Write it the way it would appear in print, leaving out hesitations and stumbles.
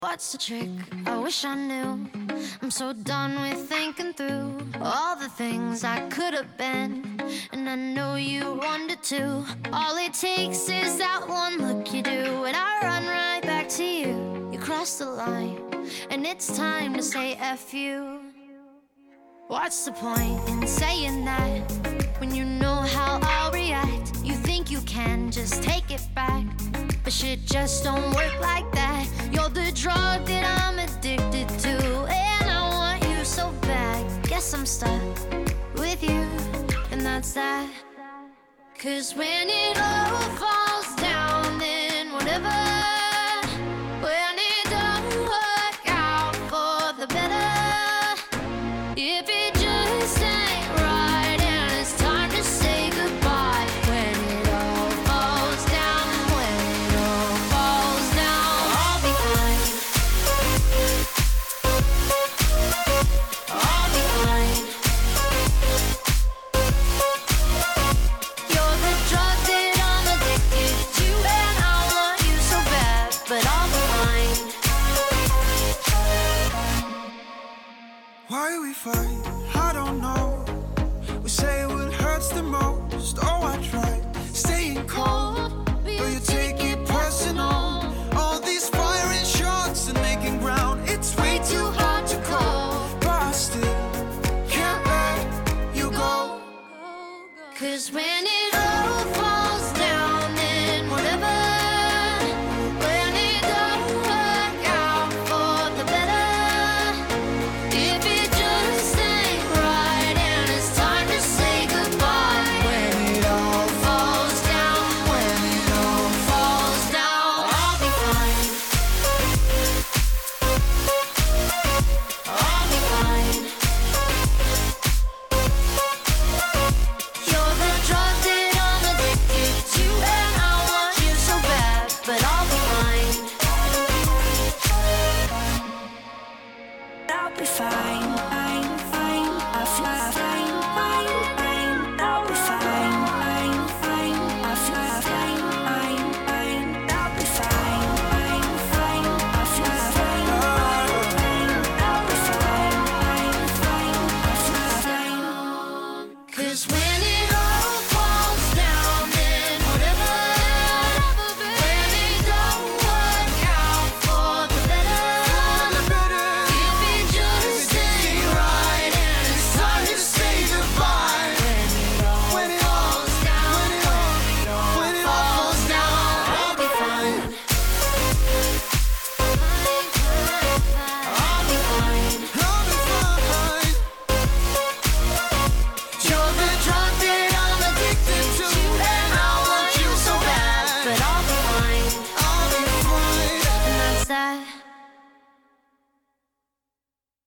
What's the trick? I wish I knew. I'm so done with thinking through all the things I could have been, and I know you wanted to. All it takes is that one look you do, and I run right back to you. You cross the line, and it's time to say F you. What's the point in saying that when you know how I'll react? You think you can just take it back, but shit just don't work like that. You're the drug that I'm addicted to, and I want you so bad. Guess I'm stuck with you, and that's that. 'Cause when it all falls down, then whatever. When it don't work out for the better, if it just ain't right and it's time to say goodbye. When it all falls down, when it all falls down, I'll be fine. I'll be fine. You're the drug that I'm addicted to, and I want you so bad, but I'll be fine. Why we fight? I don't know. We say what hurts the most. Oh, I tried staying cold, but you take it personal. All these firing shots and making ground, it's way too hard to call. But I still can't let you go. 'Cause when it all falls down, then whatever. When it don't work out for the better, if it just ain't right and it's time to say goodbye. When it all falls down, when it all falls down, I'll be fine. I'll be fine. You're the drug that I'm addicted to, and I want you so bad, but I'll be fine. I'll be fine.